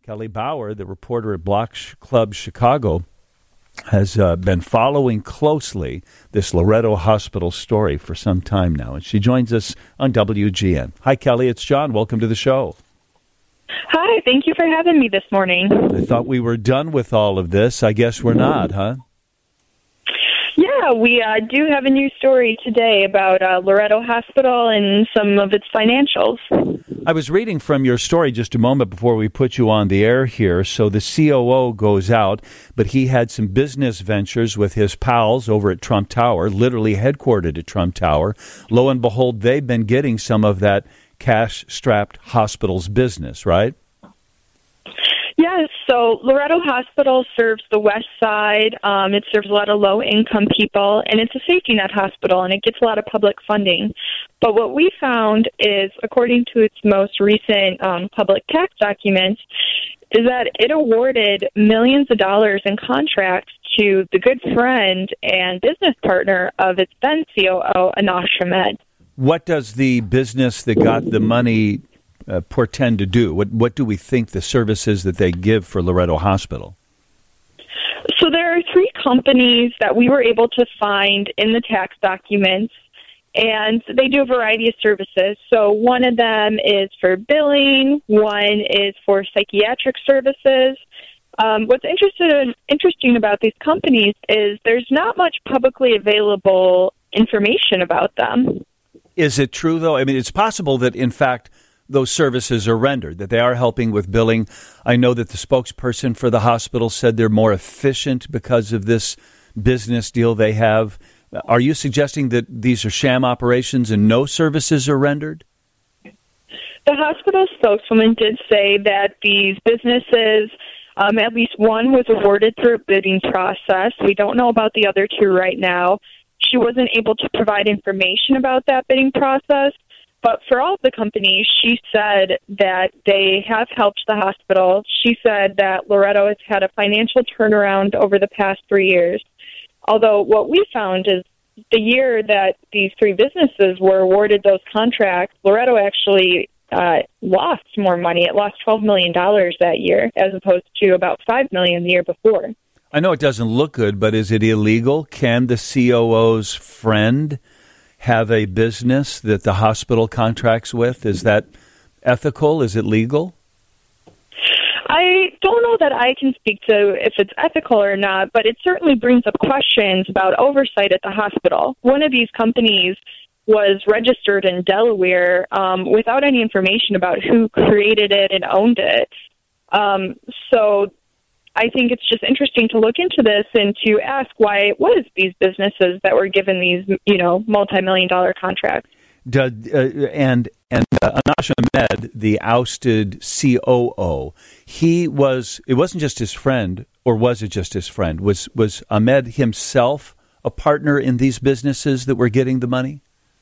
Kelly Bauer, the reporter at Block Club Chicago, has been following closely this Loretto Hospital story for some time now, and she joins us on WGN. Hi, Kelly. It's John. Welcome to the show. Hi. Thank you for having me this morning. I thought we were done with all of this. I guess we're not, huh? Yeah, we do have a new story today about Loretto Hospital and some of its financials. I was reading from your story just a moment before we put you on the air here. So the COO goes out, but he had some business ventures with his pals over at Trump Tower, literally headquartered at Trump Tower. Lo and behold, they've been getting some of that cash-strapped hospital's business, right? Yes, so Loretto Hospital serves the west side. It serves a lot of low-income people, and it's a safety net hospital, and it gets a lot of public funding. But what we found is, according to its most recent public tax documents, is that it awarded millions of dollars in contracts to the good friend and business partner of its then COO, Anash Ahmed. What does the business that got the money portend to do? What do we think the services that they give for Loretto Hospital? So there are three companies that we were able to find in the tax documents, and they do a variety of services. So one of them is for billing, one is for psychiatric services. What's interesting about these companies is there's not much publicly available information about them. Is it true, though? I mean, it's possible that, in fact, those services are rendered, that they are helping with billing. I know that the spokesperson for the hospital said they're more efficient because of this business deal they have. Are you suggesting that these are sham operations and no services are rendered? The hospital spokeswoman did say that these businesses, at least one was awarded through a bidding process. We don't know about the other two right now. She wasn't able to provide information about that bidding process. But for all of the companies, she said that they have helped the hospital. She said that Loretto has had a financial turnaround over the past 3 years. Although what we found is the year that these three businesses were awarded those contracts, Loretto actually lost more money. It lost $12 million that year as opposed to about $5 million the year before. I know it doesn't look good, but is it illegal? Can the COO's friend have a business that the hospital contracts with? Is that ethical? Is it legal? I don't know that I can speak to if it's ethical or not, but it certainly brings up questions about oversight at the hospital. One of these companies was registered in Delaware without any information about who created it and owned it. So I think it's just interesting to look into this and to ask why it was these businesses that were given these, multi-million-dollar contracts. And Anash Ahmed, the ousted COO, it wasn't just his friend, or was it just his friend? Was Ahmed himself a partner in these businesses that were getting the money?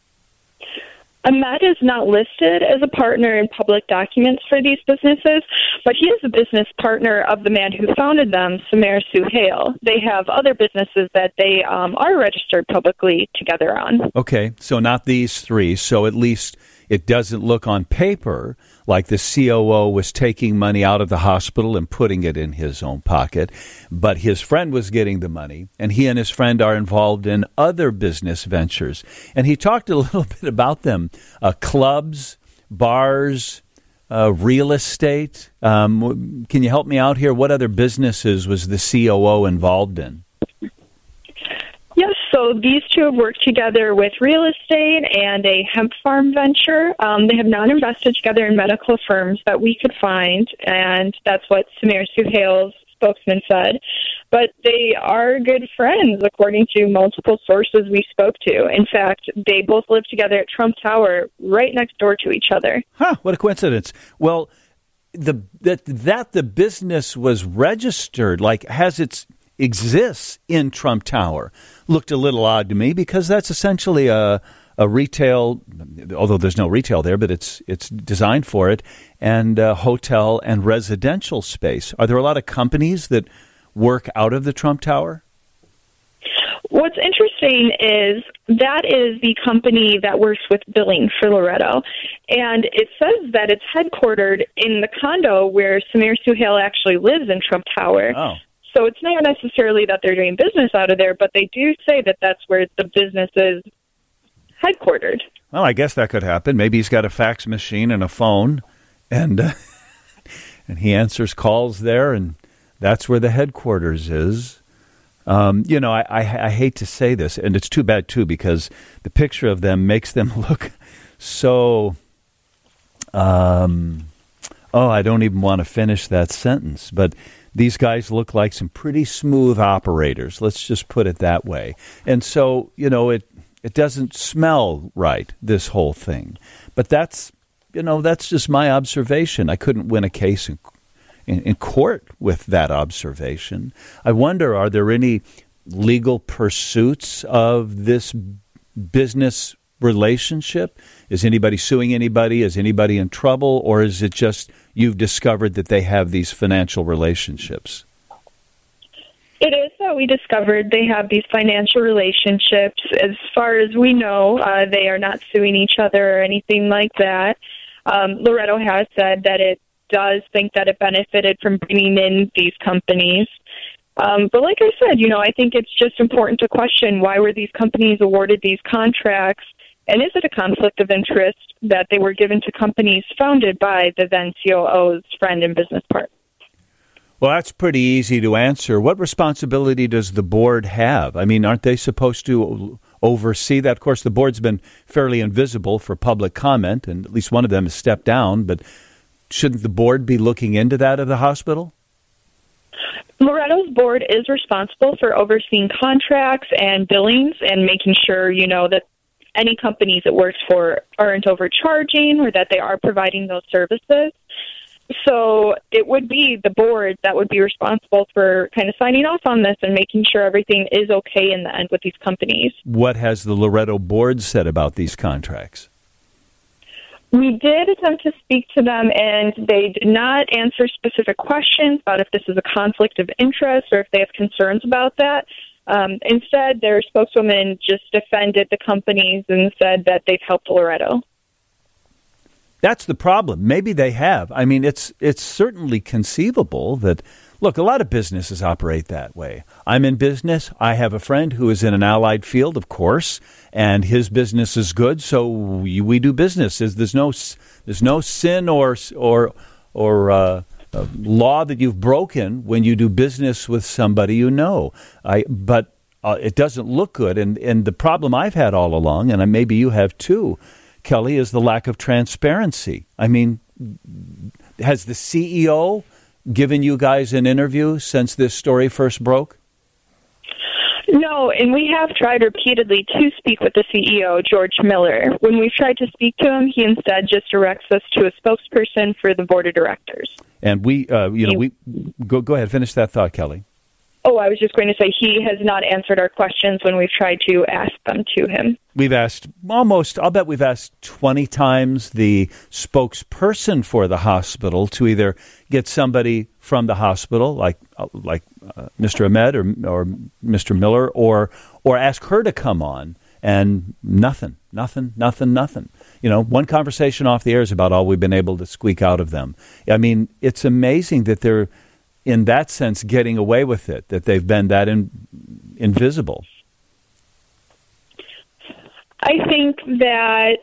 Ahmed is not listed as a partner in public documents for these businesses, but he is a business partner of the man who founded them, Samer Suhail. They have other businesses that they are registered publicly together on. Okay, so not these three. So at least it doesn't look on paper like the COO was taking money out of the hospital and putting it in his own pocket, but his friend was getting the money, and he and his friend are involved in other business ventures. And he talked a little bit about them, clubs, bars, real estate. Can you help me out here? What other businesses was the COO involved in? Yes, so these two have worked together with real estate and a hemp farm venture. They have not invested together in medical firms that we could find, and that's what Samer Suhail's spokesman said. But they are good friends, according to multiple sources we spoke to. In fact, they both live together at Trump Tower, right next door to each other. Huh, what a coincidence. Well, that the business was registered, exists in Trump Tower, looked a little odd to me, because that's essentially a retail, although there's no retail there, but it's designed for it, and hotel and residential space. Are there a lot of companies that work out of the Trump Tower? What's interesting is that is the company that works with billing for Loretto. And it says that it's headquartered in the condo where Samir Suhail actually lives in Trump Tower. Oh. So it's not necessarily that they're doing business out of there, but they do say that that's where the business is headquartered. Well, I guess that could happen. Maybe he's got a fax machine and a phone, and and he answers calls there, and that's where the headquarters is. I hate to say this, and it's too bad, too, because the picture of them makes them look so, I don't even want to finish that sentence, but these guys look like some pretty smooth operators. Let's just put it that way. And so, it doesn't smell right, this whole thing. But that's just my observation. I couldn't win a case in court with that observation. I wonder, are there any legal pursuits of this business relationship? Is anybody suing anybody? Is anybody in trouble? Or is it just you've discovered that they have these financial relationships? It is that we discovered they have these financial relationships. As far as we know, they are not suing each other or anything like that. Loretto has said that it does think that it benefited from bringing in these companies. But like I said, I think it's just important to question, why were these companies awarded these contracts? And is it a conflict of interest that they were given to companies founded by the then COO's friend and business partner? Well, that's pretty easy to answer. What responsibility does the board have? I mean, aren't they supposed to oversee that? Of course, the board's been fairly invisible for public comment, and at least one of them has stepped down, but shouldn't the board be looking into that of the hospital? Loretto's board is responsible for overseeing contracts and billings and making sure, that any companies it works for aren't overcharging or that they are providing those services. So it would be the board that would be responsible for kind of signing off on this and making sure everything is okay in the end with these companies. What has the Loretto board said about these contracts? We did attempt to speak to them, and they did not answer specific questions about if this is a conflict of interest or if they have concerns about that. Instead, their spokeswoman just defended the companies and said that they've helped Loretto. That's the problem. Maybe they have. I mean, it's certainly conceivable that, look, a lot of businesses operate that way. I'm in business. I have a friend who is in an allied field, of course, and his business is good, so we do business. There's no sin or law that you've broken when you do business with somebody you know. But it doesn't look good, and the problem I've had all along, and maybe you have too, Kelly, is the lack of transparency. I mean, has the CEO given you guys an interview since this story first broke? No, and we have tried repeatedly to speak with the CEO, George Miller. When we've tried to speak to him, he instead just directs us to a spokesperson for the board of directors. And we go ahead, finish that thought, Kelly. Oh, I was just going to say he has not answered our questions when we've tried to ask them to him. We've asked I'll bet we've asked 20 times the spokesperson for the hospital to either get somebody from the hospital, like Mr. Ahmed or Mr. Miller, or ask her to come on, and nothing. One conversation off the air is about all we've been able to squeak out of them. I mean, it's amazing that they're, in that sense, getting away with it, that they've been that invisible. I think that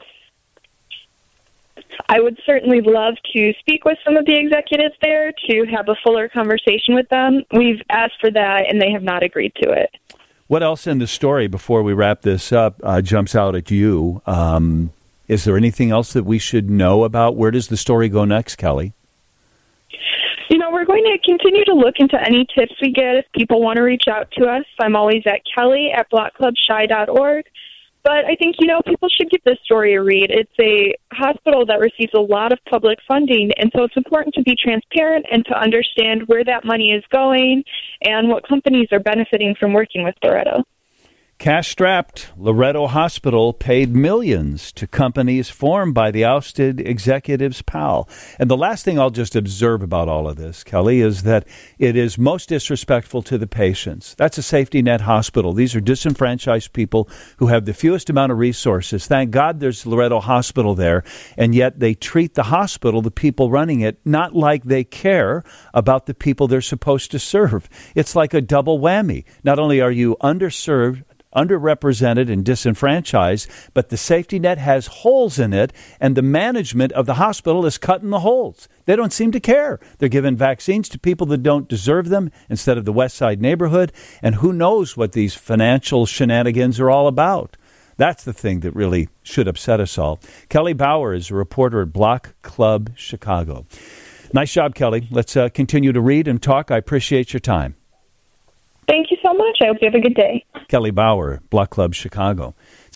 I would certainly love to speak with some of the executives there to have a fuller conversation with them. We've asked for that, and they have not agreed to it. What else in the story, before we wrap this up, jumps out at you? Is there anything else that we should know about? Where does the story go next, Kelly? We're going to continue to look into any tips we get if people want to reach out to us. I'm always at kelly@blockclubshy.org. But I think, people should give this story a read. It's a hospital that receives a lot of public funding, and so it's important to be transparent and to understand where that money is going and what companies are benefiting from working with Loretto. Cash-strapped, Loretto Hospital paid millions to companies formed by the ousted executive's pal. And the last thing I'll just observe about all of this, Kelly, is that it is most disrespectful to the patients. That's a safety net hospital. These are disenfranchised people who have the fewest amount of resources. Thank God there's Loretto Hospital there, and yet they treat the hospital, the people running it, not like they care about the people they're supposed to serve. It's like a double whammy. Not only are you underserved, underrepresented and disenfranchised, but the safety net has holes in it, and the management of the hospital is cutting the holes. They don't seem to care. They're giving vaccines to people that don't deserve them instead of the West Side neighborhood, and who knows what these financial shenanigans are all about. That's the thing that really should upset us all. Kelly Bauer is a reporter at Block Club Chicago. Nice job, Kelly. Let's continue to read and talk. I appreciate your time. Thank you so much. I hope you have a good day. Kelly Bauer, Block Club Chicago.